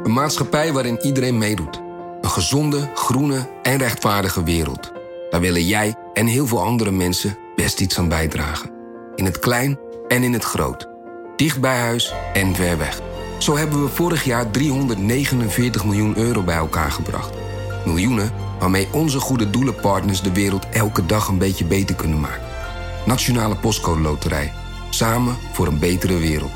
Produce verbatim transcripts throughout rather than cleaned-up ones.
Een maatschappij waarin iedereen meedoet. Een gezonde, groene en rechtvaardige wereld. Daar willen jij en heel veel andere mensen best iets aan bijdragen. In het klein en in het groot. Dicht bij huis en ver weg. Zo hebben we vorig jaar driehonderdnegenenveertig miljoen euro bij elkaar gebracht. Miljoenen waarmee onze goede doelenpartners de wereld elke dag een beetje beter kunnen maken. Nationale Postcode Loterij. Samen voor een betere wereld.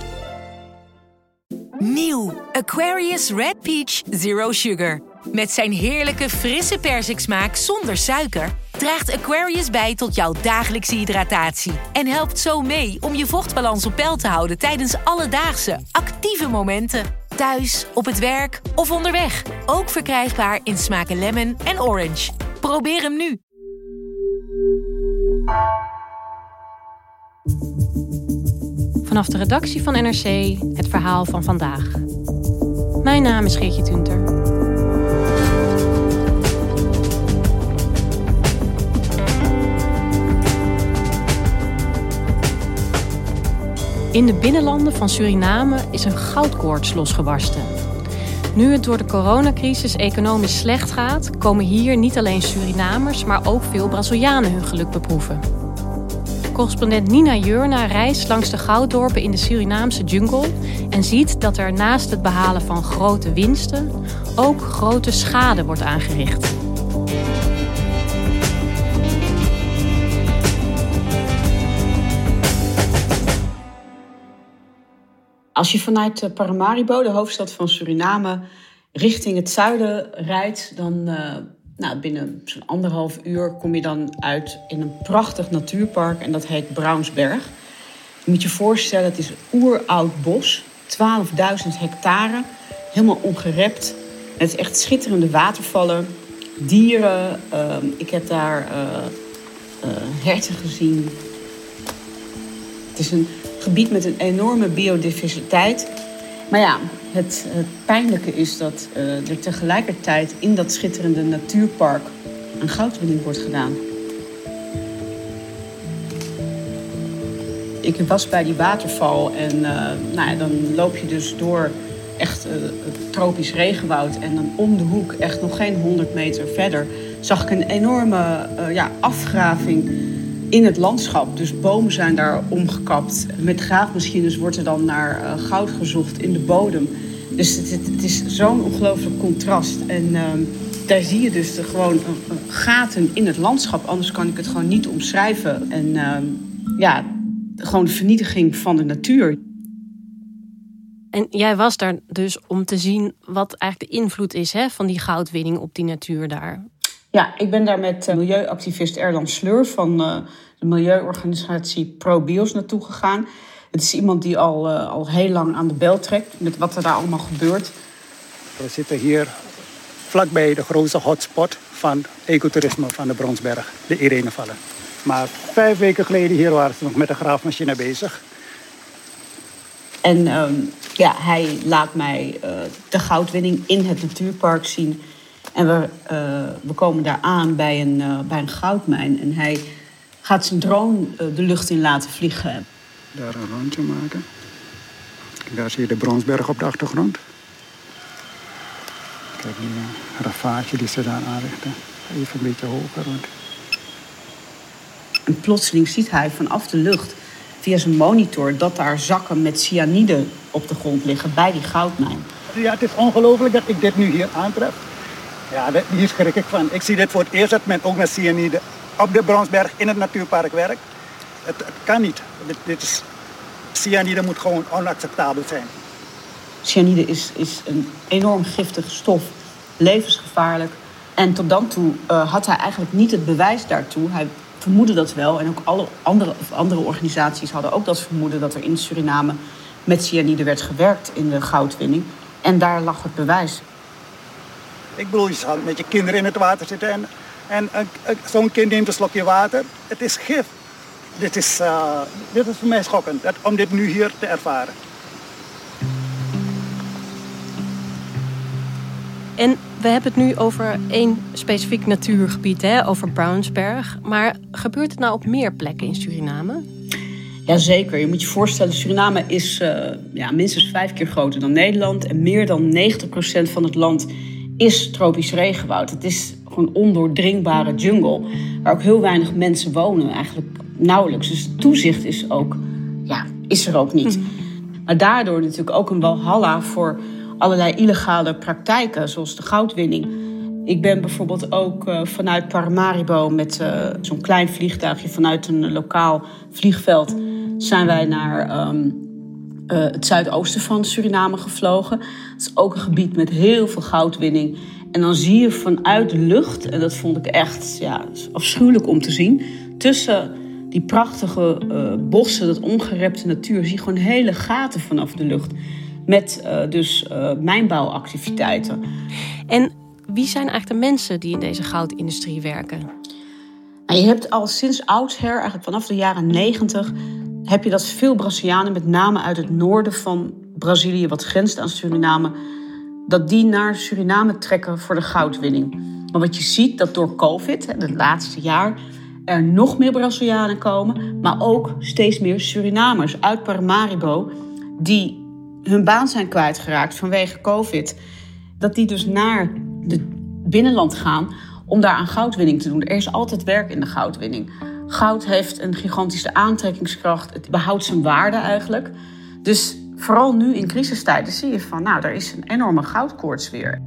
Nieuw Aquarius Red Peach Zero Sugar. Met zijn heerlijke frisse persiksmaak zonder suiker draagt Aquarius bij tot jouw dagelijkse hydratatie. En helpt zo mee om je vochtbalans op peil te houden tijdens alledaagse, actieve momenten. Thuis, op het werk of onderweg. Ook verkrijgbaar in smaken lemon en orange. Probeer hem nu. Vanaf de redactie van N R C het verhaal van vandaag. Mijn naam is Geertje Tunter. In de binnenlanden van Suriname is een goudkoorts losgebarsten. Nu het door de coronacrisis economisch slecht gaat, komen hier niet alleen Surinamers, maar ook veel Brazilianen hun geluk beproeven. Correspondent Nina Jurna reist langs de gouddorpen in de Surinaamse jungle en ziet dat er naast het behalen van grote winsten ook grote schade wordt aangericht. Als je vanuit Paramaribo, de hoofdstad van Suriname, richting het zuiden rijdt, dan uh, nou, binnen zo'n anderhalf uur kom je dan uit in een prachtig natuurpark en dat heet Brownsberg. Je moet je voorstellen, het is een oeroud bos, twaalfduizend hectare, helemaal ongerept. Het is echt schitterende watervallen, dieren. Uh, ik heb daar uh, uh, herten gezien. Het is een gebied met een enorme biodiversiteit. Maar ja, het, het pijnlijke is dat uh, er tegelijkertijd in dat schitterende natuurpark een goudwinning wordt gedaan. Ik was bij die waterval en uh, nou ja, dan loop je dus door echt uh, het tropisch regenwoud. En dan om de hoek, echt nog geen honderd meter verder, zag ik een enorme uh, ja, afgraving in het landschap. Dus bomen zijn daar omgekapt. Met graafmachines wordt er dan naar uh, goud gezocht in de bodem. Dus het, het, het is zo'n ongelooflijk contrast. En uh, daar zie je dus de, gewoon uh, gaten in het landschap. Anders kan ik het gewoon niet omschrijven. En uh, ja, gewoon de vernietiging van de natuur. En jij was daar dus om te zien wat eigenlijk de invloed is, hè, van die goudwinning op die natuur daar. Ja, ik ben daar met uh, milieuactivist Erland Sleur van uh, de milieuorganisatie ProBios naartoe gegaan. Het is iemand die al, uh, al heel lang aan de bel trekt met wat er daar allemaal gebeurt. We zitten hier vlakbij de grootste hotspot van ecotourisme van de Brownsberg, de Irenevallen. Maar vijf weken geleden hier waren ze nog met de graafmachine bezig. En um, ja, hij laat mij uh, de goudwinning in het natuurpark zien. En we, uh, we komen daar aan bij een, uh, bij een goudmijn. En hij gaat zijn drone uh, de lucht in laten vliegen. Daar een rondje maken. Daar zie je de Brownsberg op de achtergrond. Kijk, die uh, ravage die ze daar aanrichten. Even een beetje hoger. Want... En plotseling ziet hij vanaf de lucht, via zijn monitor, dat daar zakken met cyanide op de grond liggen bij die goudmijn. Ja, het is ongelooflijk dat ik dit nu hier aantref. Ja, hier schrik ik van. Ik zie dit voor het eerst dat men ook met cyanide op de Brownsberg in het natuurpark werkt. Het, het kan niet. Dit, dit is, cyanide moet gewoon onacceptabel zijn. Cyanide is, is een enorm giftige stof, levensgevaarlijk. En tot dan toe uh, had hij eigenlijk niet het bewijs daartoe. Hij vermoedde dat wel. En ook alle andere, of andere organisaties hadden ook dat vermoeden dat er in Suriname met cyanide werd gewerkt in de goudwinning. En daar lag het bewijs. Ik bedoel, je zal met je kinderen in het water zitten en, en uh, zo'n kind neemt een slokje water. Het is gif. Dit is, uh, dit is voor mij schokkend, dat, om dit nu hier te ervaren. En we hebben het nu over één specifiek natuurgebied, hè, over Brownsberg. Maar gebeurt het nou op meer plekken in Suriname? Jazeker, je moet je voorstellen, Suriname is uh, ja, minstens vijf keer groter dan Nederland. En meer dan negentig procent van het land is tropisch regenwoud. Het is gewoon ondoordringbare jungle, waar ook heel weinig mensen wonen, eigenlijk nauwelijks. Dus het toezicht is, ook, ja, is er ook niet. Mm-hmm. Maar daardoor natuurlijk ook een walhalla voor allerlei illegale praktijken, zoals de goudwinning. Ik ben bijvoorbeeld ook uh, vanuit Paramaribo met uh, zo'n klein vliegtuigje vanuit een lokaal vliegveld zijn wij naar um, uh, het zuidoosten van Suriname gevlogen. Het is ook een gebied met heel veel goudwinning. En dan zie je vanuit de lucht, en dat vond ik echt ja, afschuwelijk om te zien, tussen die prachtige uh, bossen, dat ongerepte natuur, zie je gewoon hele gaten vanaf de lucht. Met uh, dus uh, mijnbouwactiviteiten. En wie zijn eigenlijk de mensen die in deze goudindustrie werken? Nou, je hebt al sinds oudsher, eigenlijk vanaf de jaren negentig, heb je dat veel Brazilianen, met name uit het noorden van Brazilië, wat grenst aan Suriname, dat die naar Suriname trekken voor de goudwinning. Maar wat je ziet, dat door COVID, het laatste jaar, er nog meer Brazilianen komen, maar ook steeds meer Surinamers uit Paramaribo die hun baan zijn kwijtgeraakt vanwege COVID, dat die dus naar het binnenland gaan om daar aan goudwinning te doen. Er is altijd werk in de goudwinning. Goud heeft een gigantische aantrekkingskracht. Het behoudt zijn waarde eigenlijk. Dus vooral nu in crisistijden zie je van, nou, er is een enorme goudkoorts weer.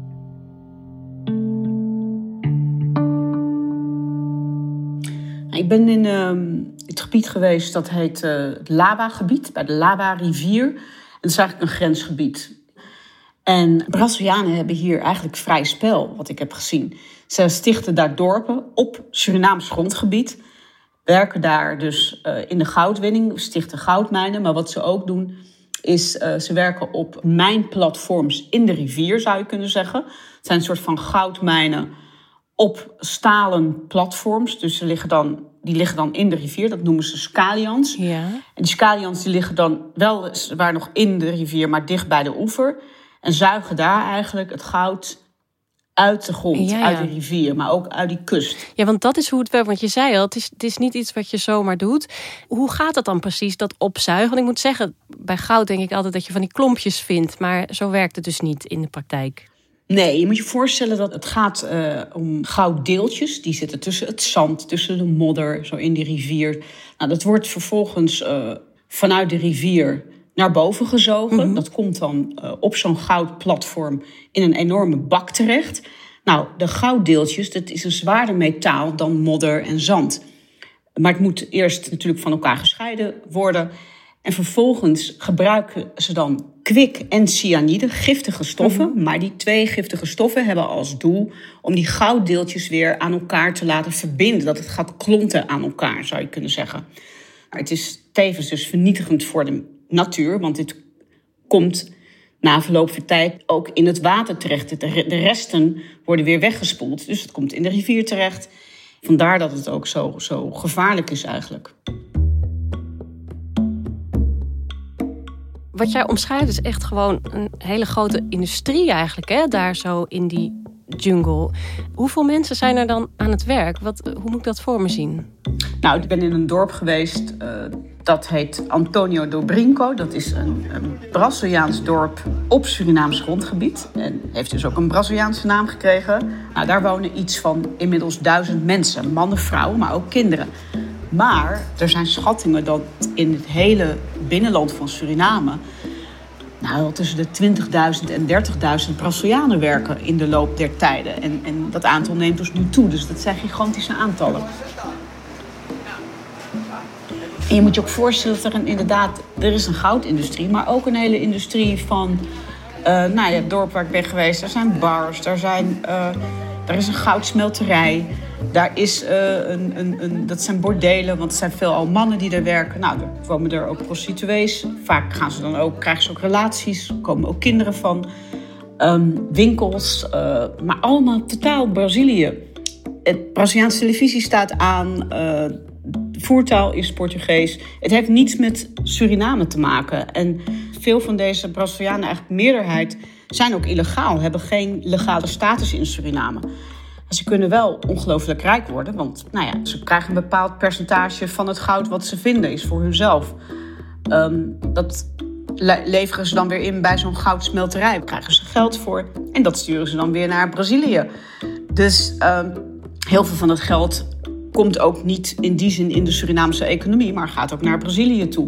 Ik ben in uh, het gebied geweest dat heet uh, het Laba-gebied, bij de Laba-rivier. En dat is eigenlijk een grensgebied. En Brazilianen hebben hier eigenlijk vrij spel, wat ik heb gezien. Ze stichten daar dorpen op Surinaams grondgebied. Werken daar dus uh, in de goudwinning, stichten goudmijnen. Maar wat ze ook doen, is uh, ze werken op mijnplatforms in de rivier, zou je kunnen zeggen. Het zijn een soort van goudmijnen op stalen platforms. Dus ze liggen dan, die liggen dan in de rivier, dat noemen ze scallions. Ja. En die scallions die liggen dan wel waar nog in de rivier, maar dicht bij de oever. En zuigen daar eigenlijk het goud uit de grond, ja, ja. uit de rivier, maar ook uit die kust. Ja, want dat is hoe het werkt. Want je zei al, het is, het is niet iets wat je zomaar doet. Hoe gaat dat dan precies, dat opzuigen? Want ik moet zeggen, bij goud denk ik altijd dat je van die klompjes vindt. Maar zo werkt het dus niet in de praktijk. Nee, je moet je voorstellen dat het gaat uh, om gouddeeltjes. Die zitten tussen het zand, tussen de modder, zo in die rivier. Nou, dat wordt vervolgens uh, vanuit de rivier naar boven gezogen. Mm-hmm. Dat komt dan uh, op zo'n goudplatform in een enorme bak terecht. Nou, de gouddeeltjes, dat is een zwaarder metaal dan modder en zand. Maar het moet eerst natuurlijk van elkaar gescheiden worden. En vervolgens gebruiken ze dan kwik en cyanide, giftige stoffen. Mm-hmm. Maar die twee giftige stoffen hebben als doel om die gouddeeltjes weer aan elkaar te laten verbinden. Dat het gaat klonten aan elkaar, zou je kunnen zeggen. Maar het is tevens dus vernietigend voor de natuur, want dit komt na verloop van tijd ook in het water terecht. De resten worden weer weggespoeld, dus het komt in de rivier terecht. Vandaar dat het ook zo, zo gevaarlijk is eigenlijk. Wat jij omschrijft is echt gewoon een hele grote industrie eigenlijk, hè? Daar zo in die jungle. Hoeveel mensen zijn er dan aan het werk? Wat, hoe moet ik dat voor me zien? Nou, ik ben in een dorp geweest, uh, dat heet Antonio do Brinco. Dat is een, een Braziliaans dorp op Surinaams grondgebied. En heeft dus ook een Braziliaanse naam gekregen. Nou, daar wonen iets van inmiddels duizend mensen. Mannen, vrouwen, maar ook kinderen. Maar er zijn schattingen dat in het hele binnenland van Suriname nou, tussen de twintigduizend en dertigduizend Brazilianen werken in de loop der tijden. En, en dat aantal neemt dus nu toe. Dus dat zijn gigantische aantallen. En je moet je ook voorstellen dat er een, inderdaad, er is een goudindustrie, maar ook een hele industrie van, uh, nou ja, het dorp waar ik ben geweest, er zijn bars, er zijn, uh, er is een goudsmelterij, daar is uh, een, een, een, dat zijn bordelen, want er zijn veelal mannen die daar werken. Nou, er komen er ook prostituees. Vaak gaan ze dan ook, krijgen ze ook relaties, er komen ook kinderen van, um, winkels, uh, maar allemaal totaal Brazilië. Het Braziliaanse televisie staat aan. Uh, De voertaal is Portugees. Het heeft niets met Suriname te maken. En veel van deze Brazilianen, eigenlijk meerderheid, zijn ook illegaal. Hebben geen legale status in Suriname. Ze kunnen wel ongelooflijk rijk worden, want nou ja, ze krijgen een bepaald percentage van het goud wat ze vinden, is voor hunzelf. Um, dat le- leveren ze dan weer in bij zo'n goudsmelterij. Daar krijgen ze geld voor en dat sturen ze dan weer naar Brazilië. Dus um, heel veel van het geld komt ook niet in die zin in de Surinaamse economie, maar gaat ook naar Brazilië toe.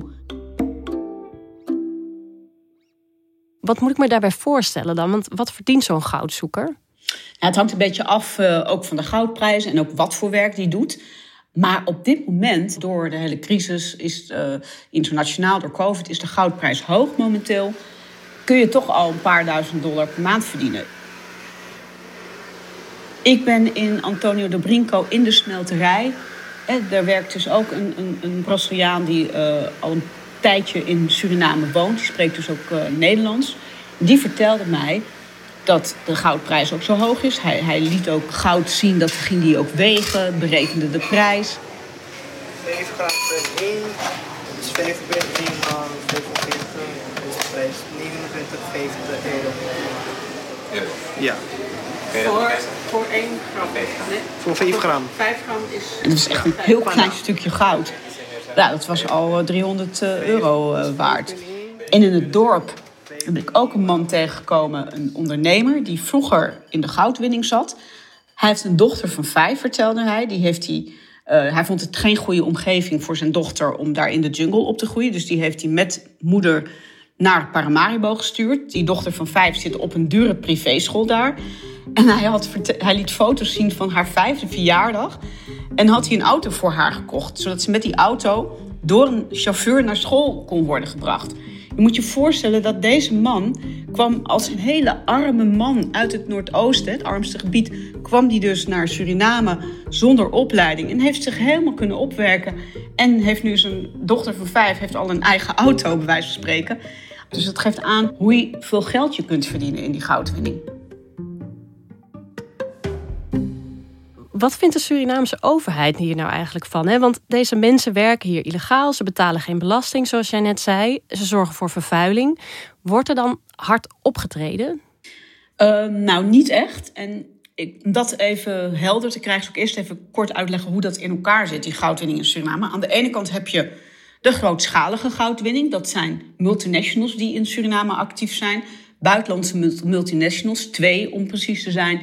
Wat moet ik me daarbij voorstellen dan? Want wat verdient zo'n goudzoeker? Ja, het hangt een beetje af uh, ook van de goudprijzen en ook wat voor werk die doet. Maar op dit moment, door de hele crisis, is uh, internationaal door COVID, is de goudprijs hoog momenteel. Kun je toch al een paar duizend dollar per maand verdienen. Ik ben in Antonio do Brinco in de smelterij. En daar werkt dus ook een, een, een Braziliaan die uh, al een tijdje in Suriname woont. Die spreekt dus ook uh, Nederlands. Die vertelde mij dat de goudprijs ook zo hoog is. Hij, hij liet ook goud zien, dat ging hij ook wegen, berekende de prijs. zeven gram per één, dus vijf per één maal, vijfenveertig, is de prijs negenentwintig komma vijftig euro. Ja. Voor, voor één gram? Nee? Voor vijf gram. vijf gram is... En dat is echt een heel klein stukje goud. Ja, dat was al driehonderd euro uh, waard. En in het dorp ben ik ook een man tegengekomen, een ondernemer, die vroeger in de goudwinning zat. Hij heeft een dochter van vijf, vertelde hij. Die heeft hij, uh, hij vond het geen goede omgeving voor zijn dochter om daar in de jungle op te groeien. Dus die heeft hij met moeder naar Paramaribo gestuurd. Die dochter van vijf zit op een dure privéschool daar. En hij, had, hij liet foto's zien van haar vijfde verjaardag. En had hij een auto voor haar gekocht, zodat ze met die auto door een chauffeur naar school kon worden gebracht. Je moet je voorstellen dat deze man kwam als een hele arme man uit het Noordoosten, het armste gebied, kwam die dus naar Suriname zonder opleiding en heeft zich helemaal kunnen opwerken. En heeft nu zijn dochter van vijf, heeft al een eigen auto, bij wijze van spreken. Dus dat geeft aan hoe veel geld je kunt verdienen in die goudwinning. Wat vindt de Surinaamse overheid hier nou eigenlijk van? Hè? Want deze mensen werken hier illegaal, ze betalen geen belasting, zoals jij net zei. Ze zorgen voor vervuiling. Wordt er dan hard opgetreden? Uh, nou, niet echt. En ik, om dat even helder te krijgen, zal ik eerst even kort uitleggen hoe dat in elkaar zit, die goudwinning in Suriname. Aan de ene kant heb je de grootschalige goudwinning. Dat zijn multinationals die in Suriname actief zijn. Buitenlandse multinationals, twee om precies te zijn,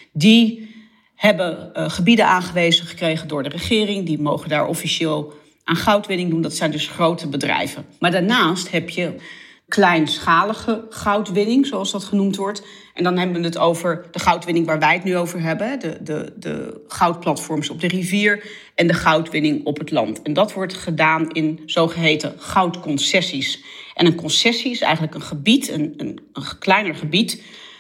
die hebben uh, gebieden aangewezen gekregen door de regering. Die mogen daar officieel aan goudwinning doen. Dat zijn dus grote bedrijven. Maar daarnaast heb je kleinschalige goudwinning, zoals dat genoemd wordt. En dan hebben we het over de goudwinning waar wij het nu over hebben. De, de, de goudplatforms op de rivier en de goudwinning op het land. En dat wordt gedaan in zogeheten goudconcessies. En een concessie is eigenlijk een gebied, een, een, een kleiner gebied,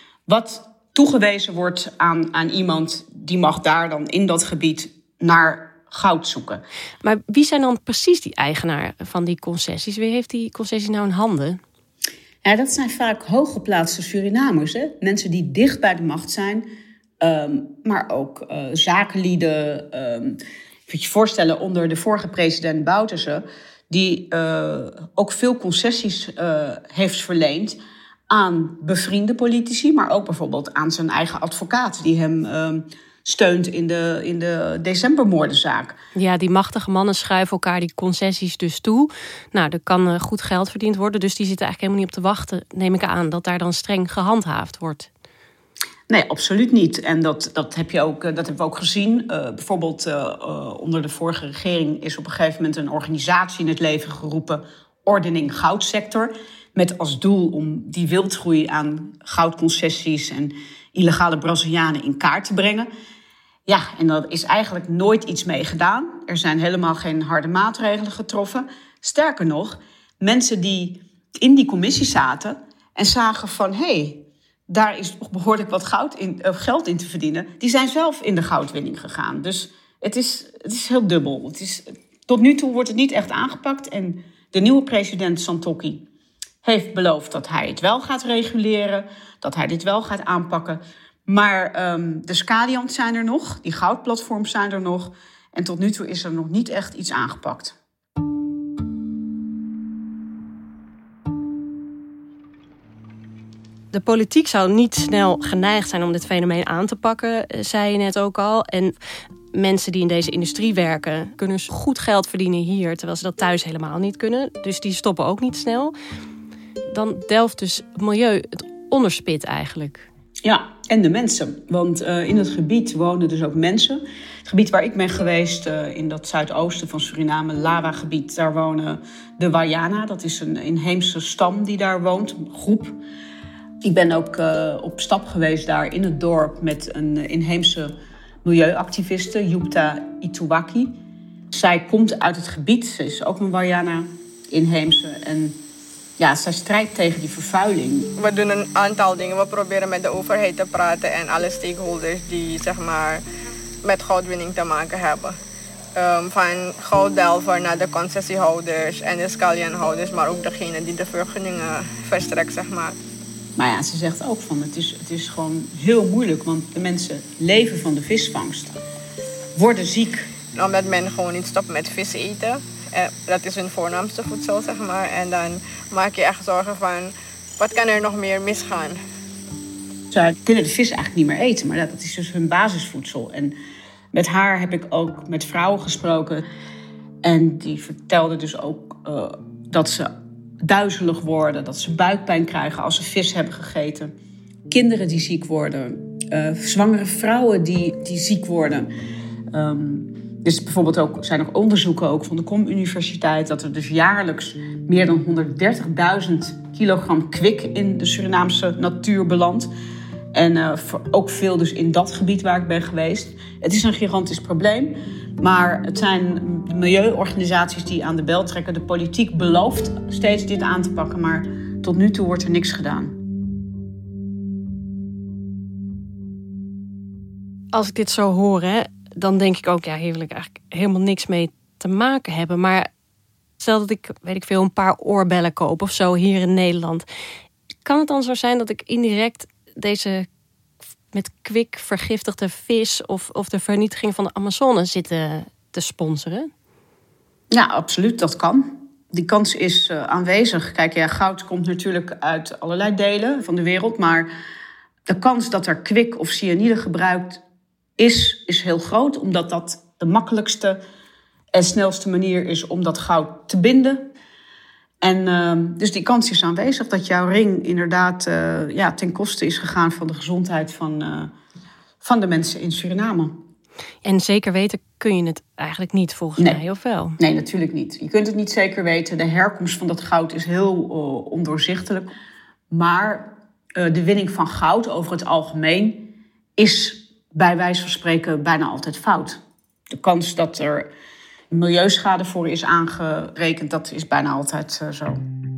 wat toegewezen wordt aan, aan iemand die mag daar dan in dat gebied naar goud zoeken. Maar wie zijn dan precies die eigenaar van die concessies? Wie heeft die concessie nou in handen? Ja, dat zijn vaak hooggeplaatste Surinamers. Hè? Mensen die dicht bij de macht zijn, um, maar ook uh, zakenlieden. Um, je moet je voorstellen, onder de vorige president Bouterse, die uh, ook veel concessies uh, heeft verleend aan bevriende politici, maar ook bijvoorbeeld aan zijn eigen advocaat die hem uh, steunt in de, in de decembermoordenzaak. Ja, die machtige mannen schuiven elkaar die concessies dus toe. Nou, er kan uh, goed geld verdiend worden, dus die zitten eigenlijk helemaal niet op te wachten, neem ik aan, dat daar dan streng gehandhaafd wordt. Nee, absoluut niet. En dat, dat, heb je ook, dat hebben we ook gezien. Uh, bijvoorbeeld uh, uh, onder de vorige regering is op een gegeven moment een organisatie in het leven geroepen, Ordening Goudsector, met als doel om die wildgroei aan goudconcessies en illegale Brazilianen in kaart te brengen. Ja, en daar is eigenlijk nooit iets mee gedaan. Er zijn helemaal geen harde maatregelen getroffen. Sterker nog, mensen die in die commissie zaten en zagen van, hé, hey, daar is nog behoorlijk wat goud in, uh, geld in te verdienen, die zijn zelf in de goudwinning gegaan. Dus het is, het is heel dubbel. Het is, tot nu toe wordt het niet echt aangepakt. En de nieuwe president Santokki heeft beloofd dat hij het wel gaat reguleren, dat hij dit wel gaat aanpakken. Maar um, de Scadians zijn er nog, die goudplatforms zijn er nog. En tot nu toe is er nog niet echt iets aangepakt. De politiek zou niet snel geneigd zijn om dit fenomeen aan te pakken, zei je net ook al. En mensen die in deze industrie werken kunnen goed geld verdienen hier, terwijl ze dat thuis helemaal niet kunnen. Dus die stoppen ook niet snel. Dan delft dus het milieu het onderspit eigenlijk. Ja, en de mensen. Want uh, in het gebied wonen dus ook mensen. Het gebied waar ik ben geweest, uh, in dat zuidoosten van Suriname, Lawa-gebied, daar wonen de Wayana. Dat is een inheemse stam die daar woont, een groep. Ik ben ook uh, op stap geweest daar in het dorp met een inheemse milieuactiviste, Yupta Ituwaki. Zij komt uit het gebied, ze is ook een Wayana, inheemse. En ja, zij strijdt tegen die vervuiling. We doen een aantal dingen. We proberen met de overheid te praten en alle stakeholders die zeg maar met goudwinning te maken hebben. Um, van gouddelver naar de concessiehouders en de scalionhouders, maar ook degene die de vergunningen verstrekt, zeg maar. Maar ja, ze zegt ook van het is, het is gewoon heel moeilijk, want de mensen leven van de visvangst, worden ziek. Omdat men gewoon niet stopt met vis eten. Dat is hun voornaamste voedsel, zeg maar. En dan maak je echt zorgen van, wat kan er nog meer misgaan? Ze kunnen de vis eigenlijk niet meer eten, maar dat is dus hun basisvoedsel. En met haar heb ik ook met vrouwen gesproken. En die vertelden dus ook uh, dat ze duizelig worden, dat ze buikpijn krijgen als ze vis hebben gegeten. Kinderen die ziek worden, uh, zwangere vrouwen die, die ziek worden. Um, Dus bijvoorbeeld ook, zijn er onderzoeken ook van de Com Universiteit dat er dus jaarlijks meer dan honderddertigduizend kilogram kwik in de Surinaamse natuur belandt. En uh, ook veel dus in dat gebied waar ik ben geweest. Het is een gigantisch probleem, maar het zijn de milieuorganisaties die aan de bel trekken. De politiek belooft steeds dit aan te pakken, maar tot nu toe wordt er niks gedaan. Als ik dit zo hoor, hè, dan denk ik ook, ja, hier wil ik eigenlijk helemaal niks mee te maken hebben. Maar stel dat ik, weet ik veel, een paar oorbellen koop of zo hier in Nederland. Kan het dan zo zijn dat ik indirect deze met kwik vergiftigde vis of, of de vernietiging van de Amazone zit te, te sponsoren? Ja, absoluut, dat kan. Die kans is uh, aanwezig. Kijk, ja, goud komt natuurlijk uit allerlei delen van de wereld, maar de kans dat er kwik of cyanide gebruikt is, is heel groot, omdat dat de makkelijkste en snelste manier is om dat goud te binden. En uh, dus die kans is aanwezig dat jouw ring inderdaad uh, ja, ten koste is gegaan van de gezondheid van, uh, van de mensen in Suriname. En zeker weten kun je het eigenlijk niet, volgens nee. mij, of wel? Nee, natuurlijk niet. Je kunt het niet zeker weten. De herkomst van dat goud is heel uh, ondoorzichtelijk. Maar uh, de winning van goud over het algemeen is bij wijze van spreken bijna altijd fout. De kans dat er milieuschade voor is aangerekend, dat is bijna altijd uh, zo.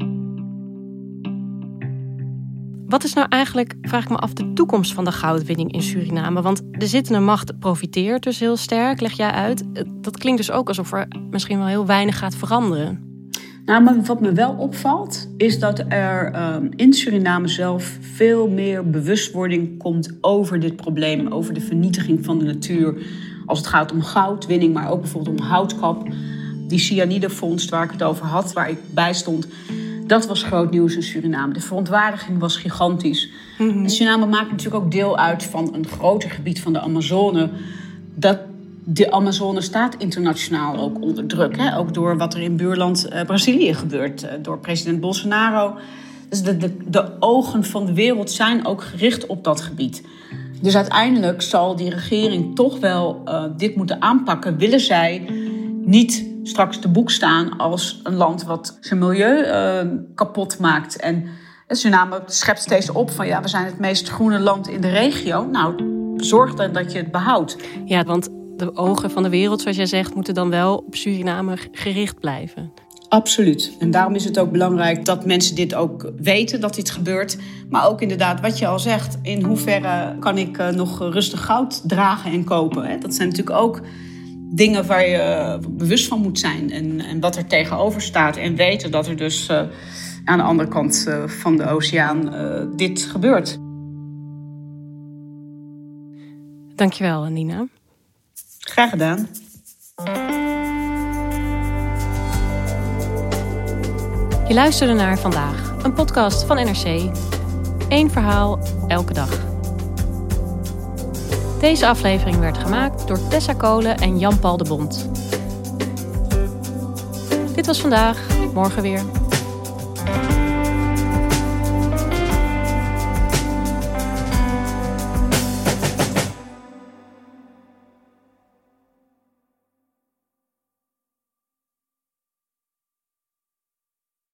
Wat is nou eigenlijk, vraag ik me af, de toekomst van de goudwinning in Suriname? Want de zittende macht profiteert dus heel sterk, leg jij uit. Dat klinkt dus ook alsof er misschien wel heel weinig gaat veranderen. Nou, maar wat me wel opvalt, is dat er uh, in Suriname zelf veel meer bewustwording komt over dit probleem, over de vernietiging van de natuur. Als het gaat om goudwinning, maar ook bijvoorbeeld om houtkap. Die cyanidefonds waar ik het over had, waar ik bij stond, dat was groot nieuws in Suriname. De verontwaardiging was gigantisch. Mm-hmm. Suriname maakt natuurlijk ook deel uit van een groter gebied van de Amazone. Dat De Amazone staat internationaal ook onder druk. Hè? Ook door wat er in buurland uh, Brazilië gebeurt. Uh, door president Bolsonaro. Dus de, de, de ogen van de wereld zijn ook gericht op dat gebied. Dus uiteindelijk zal die regering toch wel uh, dit moeten aanpakken. Willen zij niet straks te boek staan als een land wat zijn milieu uh, kapot maakt. En Suriname schept steeds op van ja, we zijn het meest groene land in de regio. Nou, zorg dan dat je het behoudt. Ja, want de ogen van de wereld, zoals jij zegt, moeten dan wel op Suriname gericht blijven. Absoluut. En daarom is het ook belangrijk dat mensen dit ook weten, dat dit gebeurt. Maar ook inderdaad, wat je al zegt, in hoeverre kan ik uh, nog rustig goud dragen en kopen? Hè? Dat zijn natuurlijk ook dingen waar je uh, bewust van moet zijn. En, en wat er tegenover staat. En weten dat er dus uh, aan de andere kant uh, van de oceaan uh, dit gebeurt. Dankjewel, Nina. Graag gedaan. Je luisterde naar Vandaag, een podcast van N R C. Eén verhaal, elke dag. Deze aflevering werd gemaakt door Tessa Kolen en Jan-Paul de Bond. Dit was vandaag, morgen weer.